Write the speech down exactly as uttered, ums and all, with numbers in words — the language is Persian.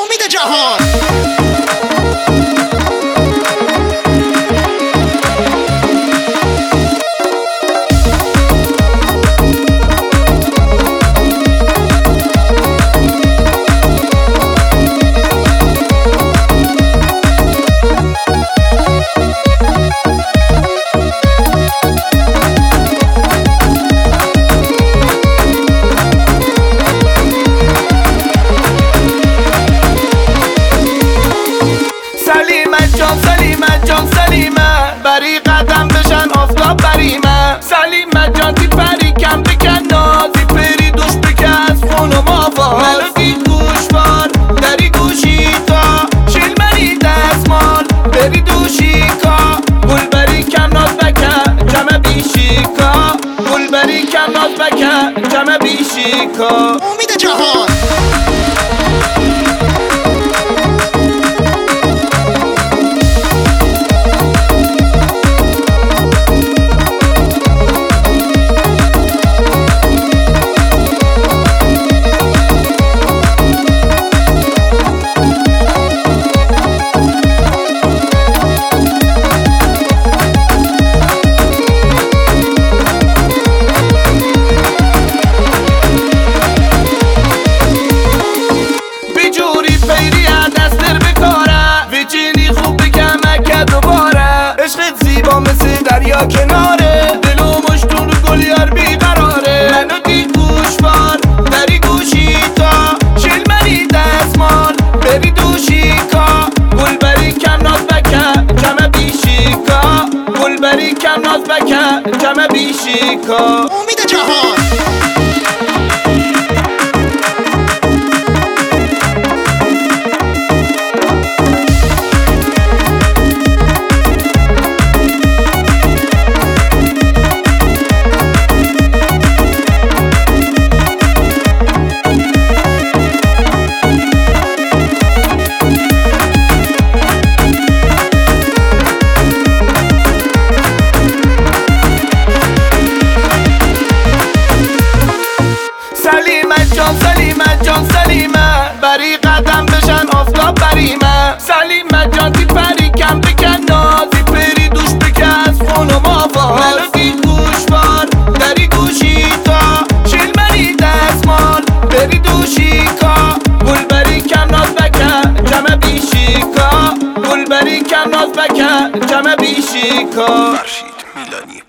امید جهان. سلیمت جان سلیمت جان سلیمت بری قدم بشن آفتاب بریمه سلیمت جان تی پری کم بکن نازی پری دوش بکس خون و مافاز منو دید گوشوار دری گوشی تا شیل منی دستمال بری دوشی کا گل بری کم ناز بکن جمع بیشی کا گل بری کم ناز بکن جمع بیشی کا امید جهان. مثل دریا کناره دل و مشتون رو گل یار بیقراره منو دید گوشوار دری گوشی تا شیل منی دستمال بری دوشی کا گل بری کم ناز بکن جمع بیشی کا گل بری کم ناز بکن جمع بیشی کا امید جهان. سلیمت جان سلیمت جان سلیمت بری قدم بشن آفتاب بریمه سلیمت جان تی پری کم بکن نازی پری دوش بکس خون و مافاز منو دید گوشوار دری گوشی تا شیل منی دستمال بری دوشی کا گل بری کم ناز بکن جمع بیشی کا گل بری کم ناز بکن جمع بیشی کا فرشید میلانی